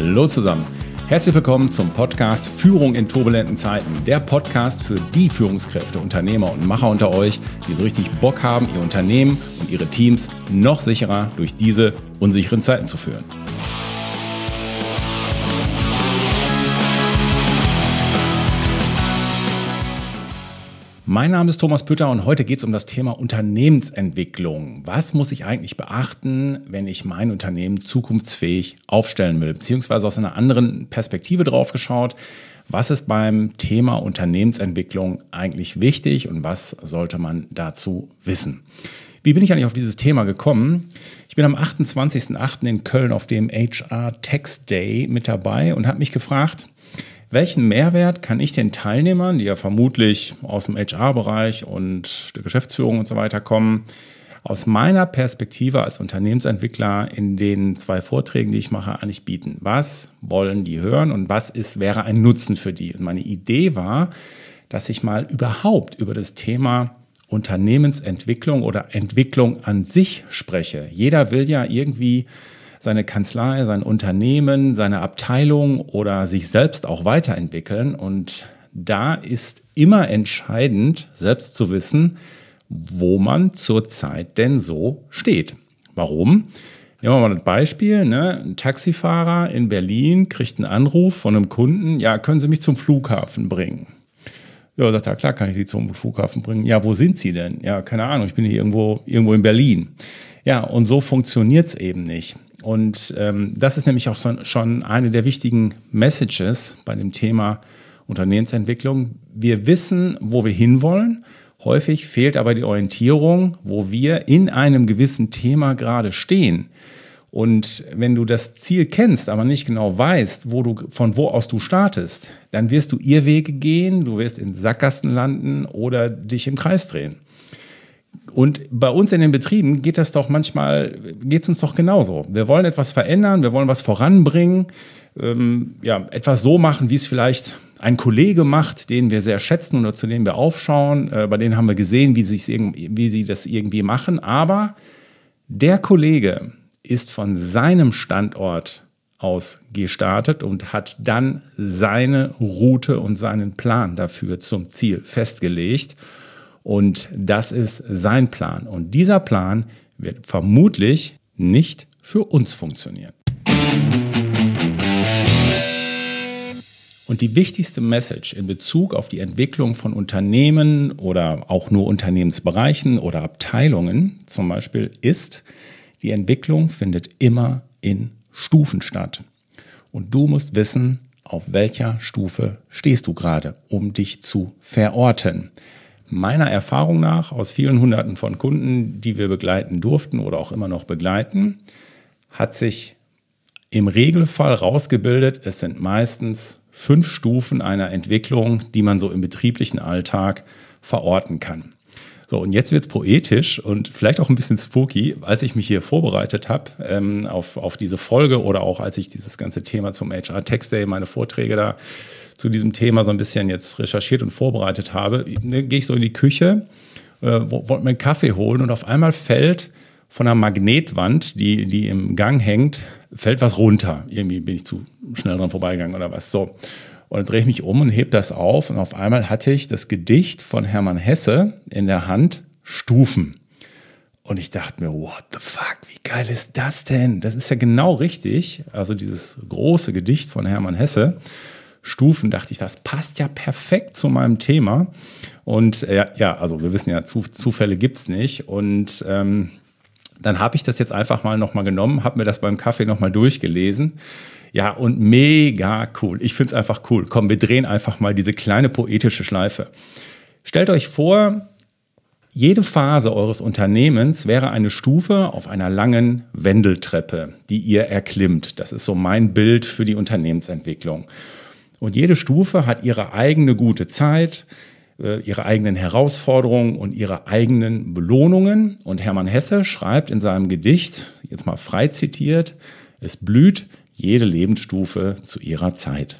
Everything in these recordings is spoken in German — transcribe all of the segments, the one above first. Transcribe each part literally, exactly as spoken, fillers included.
Hallo zusammen. Herzlich willkommen zum Podcast Führung in turbulenten Zeiten. Der Podcast für die Führungskräfte, Unternehmer und Macher unter euch, die so richtig Bock haben, ihr Unternehmen und ihre Teams noch sicherer durch diese unsicheren Zeiten zu führen. Mein Name ist Thomas Pütter und heute geht es um das Thema Unternehmensentwicklung. Was muss ich eigentlich beachten, wenn ich mein Unternehmen zukunftsfähig aufstellen will? Beziehungsweise aus einer anderen Perspektive drauf geschaut, was ist beim Thema Unternehmensentwicklung eigentlich wichtig und was sollte man dazu wissen? Wie bin ich eigentlich auf dieses Thema gekommen? Ich bin am achtundzwanzigsten achten in Köln auf dem H R Tech Day mit dabei und habe mich gefragt, welchen Mehrwert kann ich den Teilnehmern, die ja vermutlich aus dem H R-Bereich und der Geschäftsführung und so weiter kommen, aus meiner Perspektive als Unternehmensentwickler in den zwei Vorträgen, die ich mache, eigentlich bieten? Was wollen die hören und was ist, wäre ein Nutzen für die? Und meine Idee war, dass ich mal überhaupt über das Thema Unternehmensentwicklung oder Entwicklung an sich spreche. Jeder will ja irgendwie seine Kanzlei, sein Unternehmen, seine Abteilung oder sich selbst auch weiterentwickeln. Und da ist immer entscheidend, selbst zu wissen, wo man zurzeit denn so steht. Warum? Nehmen wir mal das Beispiel, ne? Ein Taxifahrer in Berlin kriegt einen Anruf von einem Kunden, ja, können Sie mich zum Flughafen bringen? Ja, sagt er, klar kann ich Sie zum Flughafen bringen. Ja, wo sind Sie denn? Ja, keine Ahnung, ich bin hier irgendwo, irgendwo in Berlin. Ja, und so funktioniert es eben nicht. Und ähm, das ist nämlich auch so, schon eine der wichtigen Messages bei dem Thema Unternehmensentwicklung. Wir wissen, wo wir hinwollen. Häufig fehlt aber die Orientierung, wo wir in einem gewissen Thema gerade stehen. Und wenn du das Ziel kennst, aber nicht genau weißt, wo du, von wo aus du startest, dann wirst du Irrwege gehen, du wirst in Sackgassen landen oder dich im Kreis drehen. Und bei uns in den Betrieben geht das doch manchmal, geht es uns doch genauso. Wir wollen etwas verändern, wir wollen was voranbringen, ähm, ja, etwas so machen, wie es vielleicht ein Kollege macht, den wir sehr schätzen oder zu dem wir aufschauen. Äh, bei denen haben wir gesehen, wie, wie sie das irgendwie machen. Aber der Kollege ist von seinem Standort aus gestartet und hat dann seine Route und seinen Plan dafür zum Ziel festgelegt. Und das ist sein Plan. Und dieser Plan wird vermutlich nicht für uns funktionieren. Und die wichtigste Message in Bezug auf die Entwicklung von Unternehmen oder auch nur Unternehmensbereichen oder Abteilungen zum Beispiel ist, die Entwicklung findet immer in Stufen statt. Und du musst wissen, auf welcher Stufe stehst du gerade, um dich zu verorten. Meiner Erfahrung nach, aus vielen Hunderten von Kunden, die wir begleiten durften oder auch immer noch begleiten, hat sich im Regelfall rausgebildet, es sind meistens fünf Stufen einer Entwicklung, die man so im betrieblichen Alltag verorten kann. So, und jetzt wird's poetisch und vielleicht auch ein bisschen spooky. Als ich mich hier vorbereitet habe ähm, auf, auf diese Folge oder auch als ich dieses ganze Thema zum H R Tech Day, meine Vorträge da zu diesem Thema so ein bisschen jetzt recherchiert und vorbereitet habe, ne, gehe ich so in die Küche, äh, wollte mir einen Kaffee holen und auf einmal fällt von einer Magnetwand, die, die im Gang hängt, fällt was runter. Irgendwie bin ich zu schnell dran vorbeigegangen oder was. So. Und dann drehe ich mich um und heb das auf und auf einmal hatte ich das Gedicht von Hermann Hesse in der Hand, Stufen. Und ich dachte mir, what the fuck, wie geil ist das denn? Das ist ja genau richtig. Also dieses große Gedicht von Hermann Hesse, Stufen, dachte ich, das passt ja perfekt zu meinem Thema. Und äh, ja, also wir wissen ja, Zufälle gibt's nicht. Und ähm, dann habe ich das jetzt einfach mal nochmal genommen, habe mir das beim Kaffee nochmal durchgelesen. Ja, und mega cool. Ich finde es einfach cool. Komm, wir drehen einfach mal diese kleine poetische Schleife. Stellt euch vor, jede Phase eures Unternehmens wäre eine Stufe auf einer langen Wendeltreppe, die ihr erklimmt. Das ist so mein Bild für die Unternehmensentwicklung. Und jede Stufe hat ihre eigene gute Zeit, ihre eigenen Herausforderungen und ihre eigenen Belohnungen. Und Hermann Hesse schreibt in seinem Gedicht, jetzt mal frei zitiert, es blüht jede Lebensstufe zu ihrer Zeit.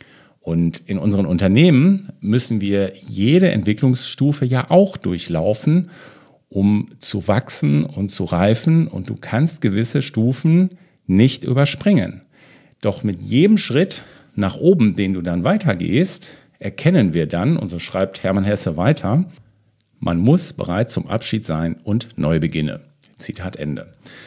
Und in unseren Unternehmen müssen wir jede Entwicklungsstufe ja auch durchlaufen, um zu wachsen und zu reifen. Und du kannst gewisse Stufen nicht überspringen. Doch mit jedem Schritt nach oben, den du dann weitergehst, erkennen wir dann, und so schreibt Hermann Hesse weiter, man muss bereit zum Abschied sein und Neubeginne. Zitat Ende.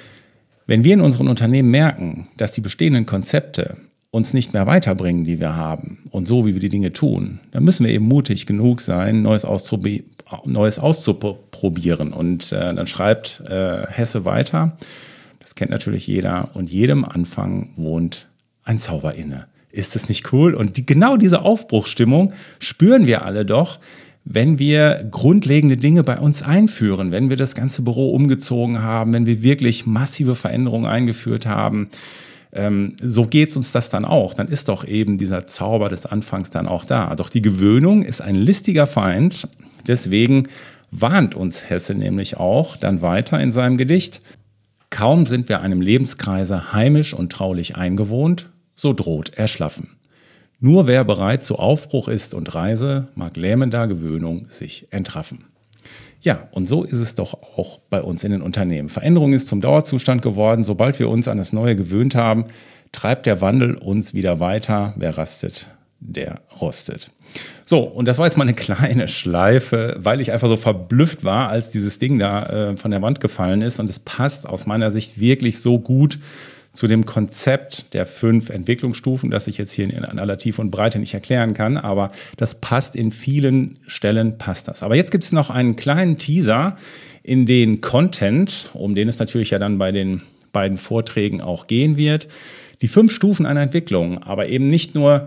Wenn wir in unseren Unternehmen merken, dass die bestehenden Konzepte uns nicht mehr weiterbringen, die wir haben und so, wie wir die Dinge tun, dann müssen wir eben mutig genug sein, Neues, auszuprobi- Neues auszuprobieren. Und äh, dann schreibt äh, Hesse weiter, das kennt natürlich jeder, und jedem Anfang wohnt ein Zauber inne. Ist es nicht cool? Und die, genau diese Aufbruchsstimmung spüren wir alle doch, wenn wir grundlegende Dinge bei uns einführen, wenn wir das ganze Büro umgezogen haben, wenn wir wirklich massive Veränderungen eingeführt haben. Ähm, so geht's uns das dann auch. Dann ist doch eben dieser Zauber des Anfangs dann auch da. Doch die Gewöhnung ist ein listiger Feind. Deswegen warnt uns Hesse nämlich auch dann weiter in seinem Gedicht. Kaum sind wir einem Lebenskreise heimisch und traulich eingewohnt, so droht Erschlaffen. Nur wer bereit zu Aufbruch ist und Reise, mag lähmender Gewöhnung sich entraffen. Ja, und so ist es doch auch bei uns in den Unternehmen. Veränderung ist zum Dauerzustand geworden. Sobald wir uns an das Neue gewöhnt haben, treibt der Wandel uns wieder weiter. Wer rastet, der rostet. So, und das war jetzt mal eine kleine Schleife, weil ich einfach so verblüfft war, als dieses Ding da äh, von der Wand gefallen ist. Und es passt aus meiner Sicht wirklich so gut zu dem Konzept der fünf Entwicklungsstufen, das ich jetzt hier in aller Tiefe und Breite nicht erklären kann, aber das passt in vielen Stellen, passt das. Aber jetzt gibt es noch einen kleinen Teaser in den Content, um den es natürlich ja dann bei den beiden Vorträgen auch gehen wird. Die fünf Stufen einer Entwicklung, aber eben nicht nur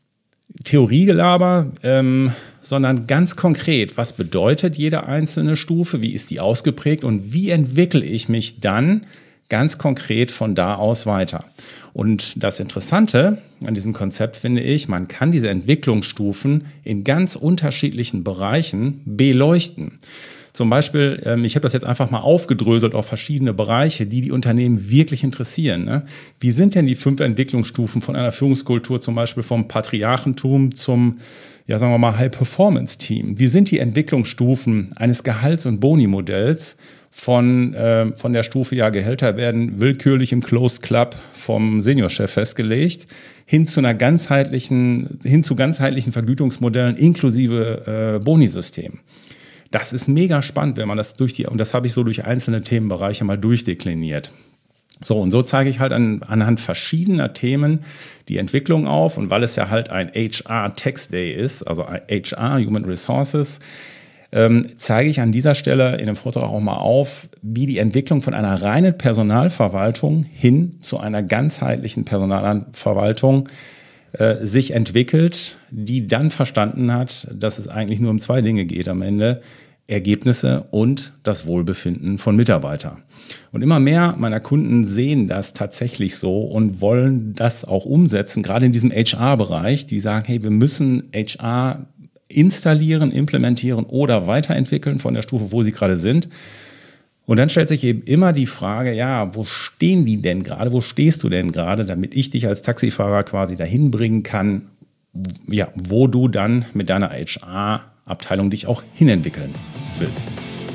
Theoriegelaber, ähm, sondern ganz konkret, was bedeutet jede einzelne Stufe, wie ist die ausgeprägt und wie entwickle ich mich dann ganz konkret von da aus weiter. Und das Interessante an diesem Konzept finde ich, man kann diese Entwicklungsstufen in ganz unterschiedlichen Bereichen beleuchten. Zum Beispiel, ähm, ich habe das jetzt einfach mal aufgedröselt auf verschiedene Bereiche, die die Unternehmen wirklich interessieren. Ne? Wie sind denn die fünf Entwicklungsstufen von einer Führungskultur, zum Beispiel vom Patriarchentum zum, ja sagen wir mal, High-Performance-Team? Wie sind die Entwicklungsstufen eines Gehalts- und Boni-Modells von, äh, von der Stufe, ja, Gehälter werden willkürlich im Closed Club vom Seniorchef festgelegt, hin zu einer ganzheitlichen, hin zu ganzheitlichen Vergütungsmodellen inklusive äh, Bonisystemen. Das ist mega spannend, wenn man das durch die, und das habe ich so durch einzelne Themenbereiche mal durchdekliniert. So, und so zeige ich halt an, anhand verschiedener Themen die Entwicklung auf. Und weil es ja halt ein H R Tax Day ist, also H R, Human Resources, ähm, zeige ich an dieser Stelle in dem Vortrag auch mal auf, wie die Entwicklung von einer reinen Personalverwaltung hin zu einer ganzheitlichen Personalverwaltung äh, sich entwickelt, die dann verstanden hat, dass es eigentlich nur um zwei Dinge geht am Ende: Ergebnisse und das Wohlbefinden von Mitarbeitern. Und immer mehr meiner Kunden sehen das tatsächlich so und wollen das auch umsetzen, gerade in diesem H R-Bereich. Die sagen, hey, wir müssen H R installieren, implementieren oder weiterentwickeln von der Stufe, wo sie gerade sind. Und dann stellt sich eben immer die Frage, ja, wo stehen die denn gerade? Wo stehst du denn gerade, damit ich dich als Taxifahrer quasi dahin bringen kann, ja, wo du dann mit deiner H R-Abteilung dich auch hinentwickeln willst.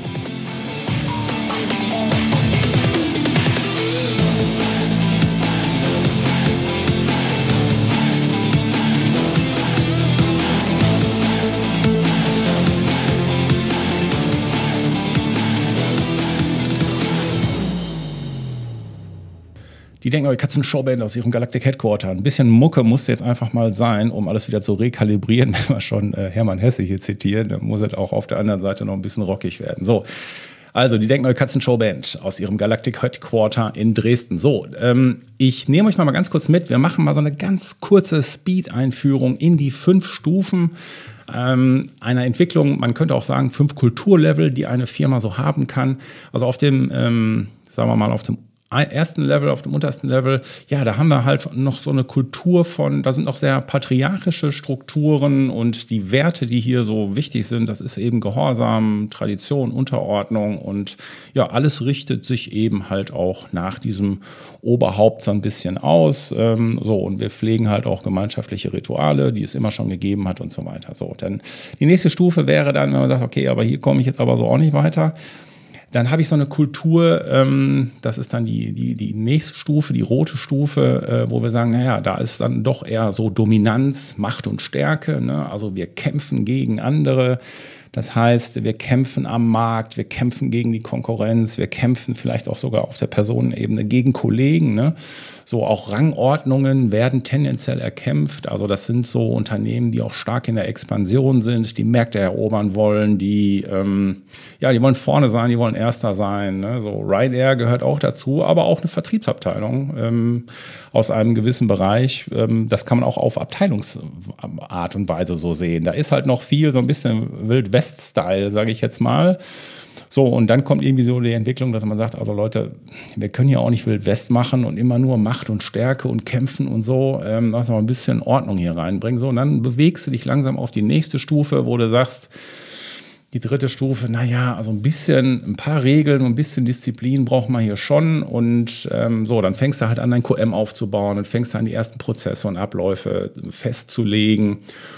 Die denken, oh, Katzen-Showband aus ihrem Galactic Headquarter. Ein bisschen Mucke muss jetzt einfach mal sein, um alles wieder zu rekalibrieren. Wenn wir schon äh, Hermann Hesse hier zitieren, dann muss es auch auf der anderen Seite noch ein bisschen rockig werden. So, also die denken, oh, Katzen-Showband aus ihrem Galactic Headquarter in Dresden. So, ähm, ich nehme euch noch mal ganz kurz mit. Wir machen mal so eine ganz kurze Speed-Einführung in die fünf Stufen ähm, einer Entwicklung. Man könnte auch sagen, fünf Kulturlevel, die eine Firma so haben kann. Also auf dem, ähm, sagen wir mal, auf dem ersten Level, auf dem untersten Level, ja, da haben wir halt noch so eine Kultur von, da sind noch sehr patriarchische Strukturen und die Werte, die hier so wichtig sind, das ist eben Gehorsam, Tradition, Unterordnung und ja, alles richtet sich eben halt auch nach diesem Oberhaupt so ein bisschen aus. Ähm, so, und wir pflegen halt auch gemeinschaftliche Rituale, die es immer schon gegeben hat und so weiter. So, dann die nächste Stufe wäre dann, wenn man sagt, okay, aber hier komme ich jetzt aber so auch nicht weiter. Dann habe ich so eine Kultur, ähm, das ist dann die, die, die nächste Stufe, die rote Stufe, äh, wo wir sagen, naja, da ist dann doch eher so Dominanz, Macht und Stärke. Ne? Also wir kämpfen gegen andere. Das heißt, wir kämpfen am Markt, wir kämpfen gegen die Konkurrenz, wir kämpfen vielleicht auch sogar auf der Personenebene gegen Kollegen. Ne? So auch Rangordnungen werden tendenziell erkämpft. Also das sind so Unternehmen, die auch stark in der Expansion sind, die Märkte erobern wollen, die, ähm, ja, die wollen vorne sein, die wollen Erster sein. Ne? So Ryanair gehört auch dazu, aber auch eine Vertriebsabteilung ähm, aus einem gewissen Bereich. Ähm, das kann man auch auf Abteilungsart und Weise so sehen. Da ist halt noch viel so ein bisschen Wild West-Style, sage ich jetzt mal. So, und dann kommt irgendwie so die Entwicklung, dass man sagt, also Leute, wir können ja auch nicht Wild West machen und immer nur Macht und Stärke und Kämpfen und so. Ähm, lass mal ein bisschen Ordnung hier reinbringen. So, und dann bewegst du dich langsam auf die nächste Stufe, wo du sagst, die dritte Stufe, naja, also ein bisschen, ein paar Regeln, ein bisschen Disziplin braucht man hier schon. Und ähm, so, dann fängst du halt an, dein Q M aufzubauen und fängst an, die ersten Prozesse und Abläufe festzulegen.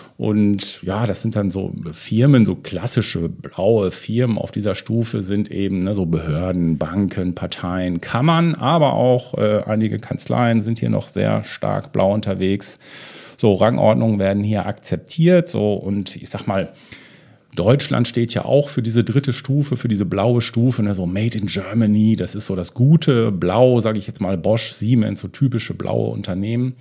Und ja, das sind dann so Firmen, so klassische blaue Firmen auf dieser Stufe sind eben ne, so Behörden, Banken, Parteien, Kammern, aber auch äh, einige Kanzleien sind hier noch sehr stark blau unterwegs. So, Rangordnungen werden hier akzeptiert. So, und ich sag mal, Deutschland steht ja auch für diese dritte Stufe, für diese blaue Stufe, ne, so Made in Germany, das ist so das gute Blau, sage ich jetzt mal, Bosch, Siemens, so typische blaue Unternehmen.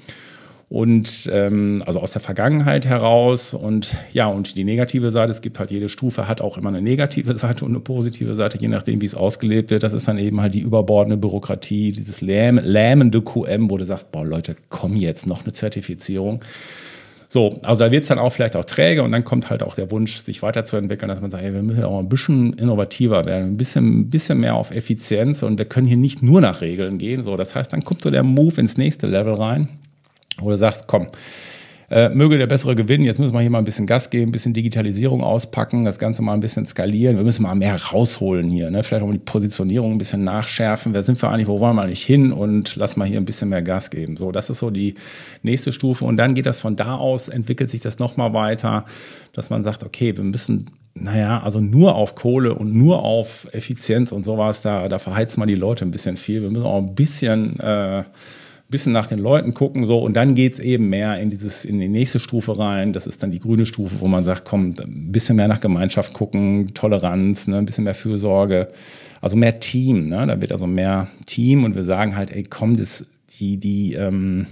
Und ähm, also aus der Vergangenheit heraus und ja, und die negative Seite, es gibt halt jede Stufe, hat auch immer eine negative Seite und eine positive Seite, je nachdem, wie es ausgelebt wird. Das ist dann eben halt die überbordende Bürokratie, dieses lähm, lähmende Q M, wo du sagst, boah Leute, komm jetzt, noch eine Zertifizierung. So, also da wird es dann auch vielleicht auch träge und dann kommt halt auch der Wunsch, sich weiterzuentwickeln, dass man sagt, hey, wir müssen auch ein bisschen innovativer werden, ein bisschen, ein bisschen mehr auf Effizienz und wir können hier nicht nur nach Regeln gehen. So, das heißt, dann kommt so der Move ins nächste Level rein, wo du sagst, komm, äh, möge der Bessere gewinnen, jetzt müssen wir hier mal ein bisschen Gas geben, ein bisschen Digitalisierung auspacken, das Ganze mal ein bisschen skalieren, wir müssen mal mehr rausholen hier, ne? Vielleicht auch mal die Positionierung ein bisschen nachschärfen, wer sind wir eigentlich, wo wollen wir eigentlich hin und lass mal hier ein bisschen mehr Gas geben. So, das ist so die nächste Stufe und dann geht das von da aus, entwickelt sich das nochmal weiter, dass man sagt, okay, wir müssen naja, also nur auf Kohle und nur auf Effizienz und sowas, da, da verheizt man die Leute ein bisschen viel, wir müssen auch ein bisschen äh, bisschen nach den Leuten gucken, so, und dann geht es eben mehr in dieses, in die nächste Stufe rein. Das ist dann die grüne Stufe, wo man sagt, komm, ein bisschen mehr nach Gemeinschaft gucken, Toleranz, ne, ein bisschen mehr Fürsorge, also mehr Team, ne, da wird also mehr Team und wir sagen halt, ey, komm, das, die, die, ähm,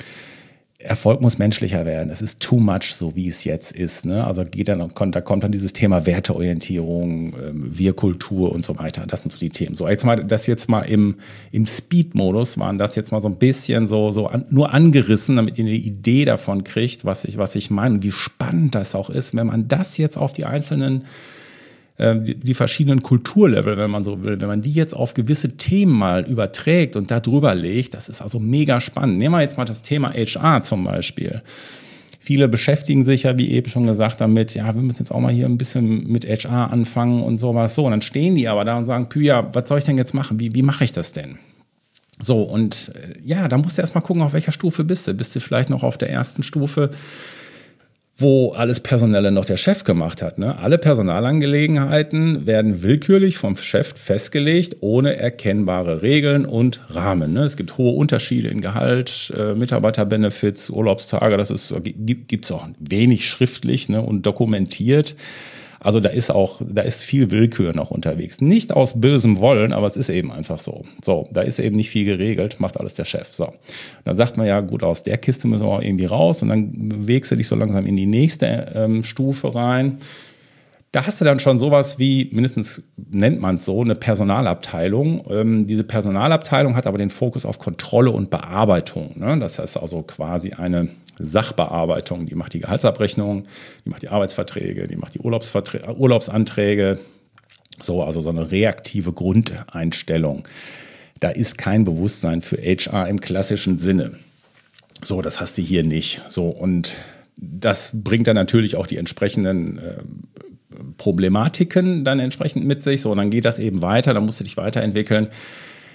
Erfolg muss menschlicher werden. Es ist too much, so wie es jetzt ist. Ne? Also geht dann, da kommt dann dieses Thema Werteorientierung, Wir-Kultur und so weiter. Das sind so die Themen. So, jetzt mal, das jetzt mal im, im Speed-Modus waren das jetzt mal so ein bisschen so, so an, nur angerissen, damit ihr eine Idee davon kriegt, was ich, was ich meine und wie spannend das auch ist, wenn man das jetzt auf die einzelnen Die, die verschiedenen Kulturlevel, wenn man so will, wenn man die jetzt auf gewisse Themen mal überträgt und da drüber legt, das ist also mega spannend. Nehmen wir jetzt mal das Thema H R zum Beispiel. Viele beschäftigen sich ja, wie eben schon gesagt, damit, ja, wir müssen jetzt auch mal hier ein bisschen mit H R anfangen und sowas. So, und dann stehen die aber da und sagen, Püja, was soll ich denn jetzt machen? Wie, wie mache ich das denn? So, und ja, da musst du erst mal gucken, auf welcher Stufe bist du. Bist du vielleicht noch auf der ersten Stufe, wo alles Personelle noch der Chef gemacht hat. Ne? Alle Personalangelegenheiten werden willkürlich vom Chef festgelegt, ohne erkennbare Regeln und Rahmen. Ne? Es gibt hohe Unterschiede in Gehalt, äh, Mitarbeiterbenefits, Urlaubstage, das ist, gibt es auch wenig schriftlich, ne, und dokumentiert. Also da ist auch, da ist viel Willkür noch unterwegs. Nicht aus bösem Wollen, aber es ist eben einfach so. So, da ist eben nicht viel geregelt, macht alles der Chef. So, dann sagt man ja, gut, aus der Kiste müssen wir auch irgendwie raus und dann bewegst du dich so langsam in die nächste ähm, Stufe rein. Da hast du dann schon sowas wie, mindestens nennt man es so, eine Personalabteilung. Ähm, diese Personalabteilung hat aber den Fokus auf Kontrolle und Bearbeitung. Ne? Das heißt also quasi eine Sachbearbeitung. Die macht die Gehaltsabrechnung, die macht die Arbeitsverträge, die macht die Urlaubsverträ- Urlaubsanträge. So, also so eine reaktive Grundeinstellung. Da ist kein Bewusstsein für H R im klassischen Sinne. So, das hast du hier nicht. So, und das bringt dann natürlich auch die entsprechenden äh, Problematiken dann entsprechend mit sich. So, und dann geht das eben weiter, dann musst du dich weiterentwickeln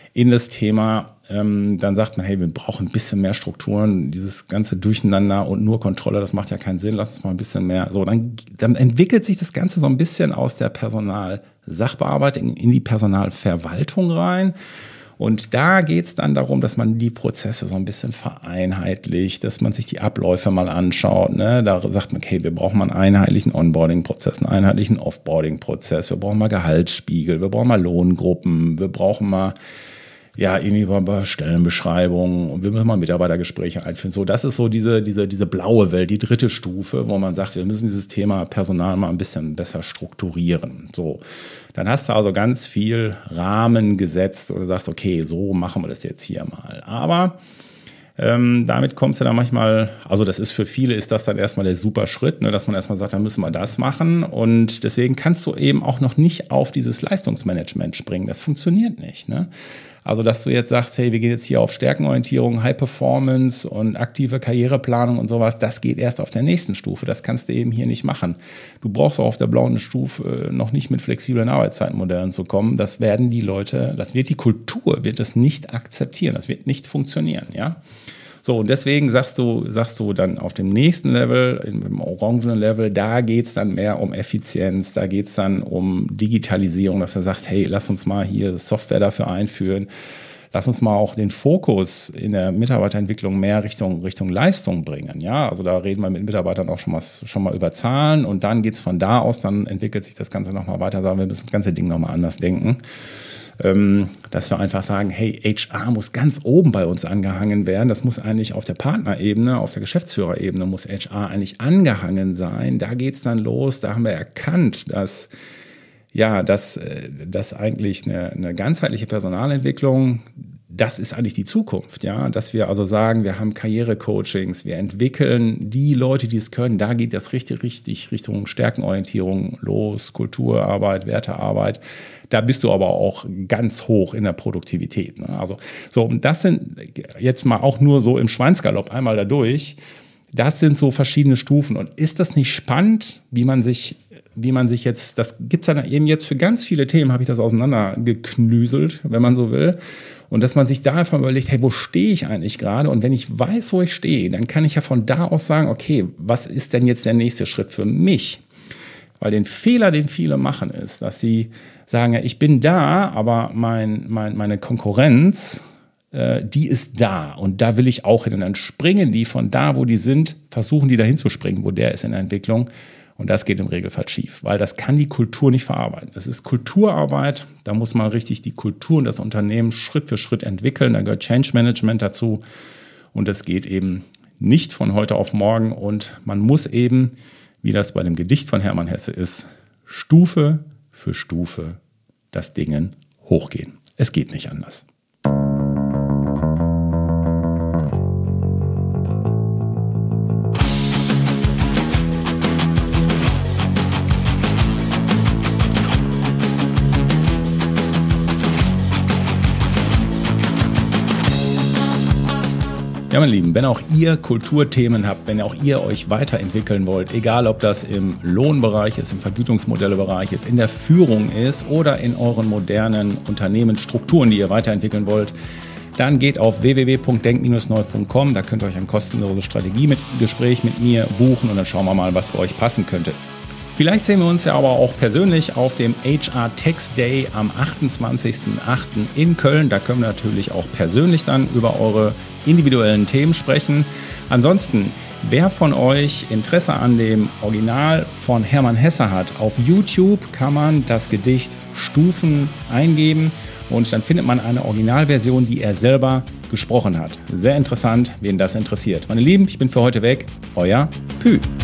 in das Thema. Ähm, dann sagt man, hey, wir brauchen ein bisschen mehr Strukturen, dieses ganze Durcheinander und nur Kontrolle, das macht ja keinen Sinn, lass uns mal ein bisschen mehr. So, dann, dann entwickelt sich das Ganze so ein bisschen aus der Personalsachbearbeitung in die Personalverwaltung rein. Und da geht es dann darum, dass man die Prozesse so ein bisschen vereinheitlicht, dass man sich die Abläufe mal anschaut. Ne? Da sagt man, okay, wir brauchen mal einen einheitlichen Onboarding-Prozess, einen einheitlichen Offboarding-Prozess, wir brauchen mal Gehaltsspiegel, wir brauchen mal Lohngruppen, wir brauchen mal ja, irgendwie bei Stellenbeschreibungen und wir müssen mal Mitarbeitergespräche einführen. So, das ist so diese, diese, diese blaue Welt, die dritte Stufe, wo man sagt, wir müssen dieses Thema Personal mal ein bisschen besser strukturieren. So, dann hast du also ganz viel Rahmen gesetzt und du sagst, okay, so machen wir das jetzt hier mal. Aber ähm, damit kommst du dann manchmal, also das ist für viele, ist das dann erstmal der super Schritt, ne, dass man erstmal sagt, dann müssen wir das machen und deswegen kannst du eben auch noch nicht auf dieses Leistungsmanagement springen. Das funktioniert nicht, ne? Also, dass du jetzt sagst, hey, wir gehen jetzt hier auf Stärkenorientierung, High Performance und aktive Karriereplanung und sowas, das geht erst auf der nächsten Stufe. Das kannst du eben hier nicht machen. Du brauchst auch auf der blauen Stufe noch nicht mit flexiblen Arbeitszeitmodellen zu kommen. Das werden die Leute, das wird die Kultur, wird das nicht akzeptieren. Das wird nicht funktionieren, ja. So, und deswegen sagst du, sagst du dann auf dem nächsten Level, im orangenen Level, da geht es dann mehr um Effizienz, da geht es dann um Digitalisierung, dass du sagst, hey, lass uns mal hier Software dafür einführen, lass uns mal auch den Fokus in der Mitarbeiterentwicklung mehr Richtung, Richtung Leistung bringen. Ja, also da reden wir mit Mitarbeitern auch schon mal, schon mal über Zahlen und dann geht es von da aus, dann entwickelt sich das Ganze nochmal weiter, sagen wir müssen das ganze Ding nochmal anders denken. Dass wir einfach sagen, hey, H R muss ganz oben bei uns angehangen werden. Das muss eigentlich auf der Partnerebene, auf der Geschäftsführerebene muss H R eigentlich angehangen sein. Da geht es dann los. Da haben wir erkannt, dass, ja, dass, dass eigentlich eine, eine ganzheitliche Personalentwicklung, das ist eigentlich die Zukunft, ja, dass wir also sagen, wir haben Karrierecoachings, wir entwickeln die Leute, die es können, da geht das richtig, richtig Richtung Stärkenorientierung los, Kulturarbeit, Wertearbeit, da bist du aber auch ganz hoch in der Produktivität, ne? Also, so, das sind jetzt mal auch nur so im Schweinsgalopp einmal da durch, das sind so verschiedene Stufen und ist das nicht spannend, wie man sich wie man sich jetzt, das gibt es dann eben jetzt für ganz viele Themen, habe ich das auseinandergeknüselt, wenn man so will. Und dass man sich da einfach überlegt, hey, wo stehe ich eigentlich gerade? Und wenn ich weiß, wo ich stehe, dann kann ich ja von da aus sagen, okay, was ist denn jetzt der nächste Schritt für mich? Weil den Fehler, den viele machen, ist, dass sie sagen, ja, ich bin da, aber mein, mein, meine Konkurrenz, äh, die ist da. Und da will ich auch hin. Und dann springen die von da, wo die sind, versuchen die dahin zu springen, wo der ist in der Entwicklung. Und das geht im Regelfall schief, weil das kann die Kultur nicht verarbeiten. Das ist Kulturarbeit, da muss man richtig die Kultur und das Unternehmen Schritt für Schritt entwickeln. Da gehört Change Management dazu und das geht eben nicht von heute auf morgen. Und man muss eben, wie das bei dem Gedicht von Hermann Hesse ist, Stufe für Stufe das Dingen hochgehen. Es geht nicht anders. Ja, meine Lieben, wenn auch ihr Kulturthemen habt, wenn auch ihr euch weiterentwickeln wollt, egal ob das im Lohnbereich ist, im Vergütungsmodellebereich ist, in der Führung ist oder in euren modernen Unternehmensstrukturen, die ihr weiterentwickeln wollt, dann geht auf w w w punkt denk Bindestrich neu punkt com, da könnt ihr euch ein kostenloses Strategiegespräch mit mir buchen und dann schauen wir mal, was für euch passen könnte. Vielleicht sehen wir uns ja aber auch persönlich auf dem H R Tech Day am achtundzwanzigsten achten in Köln. Da können wir natürlich auch persönlich dann über eure individuellen Themen sprechen. Ansonsten, wer von euch Interesse an dem Original von Hermann Hesse hat, auf YouTube kann man das Gedicht Stufen eingeben und dann findet man eine Originalversion, die er selber gesprochen hat. Sehr interessant, wen das interessiert. Meine Lieben, ich bin für heute weg. Euer Pü.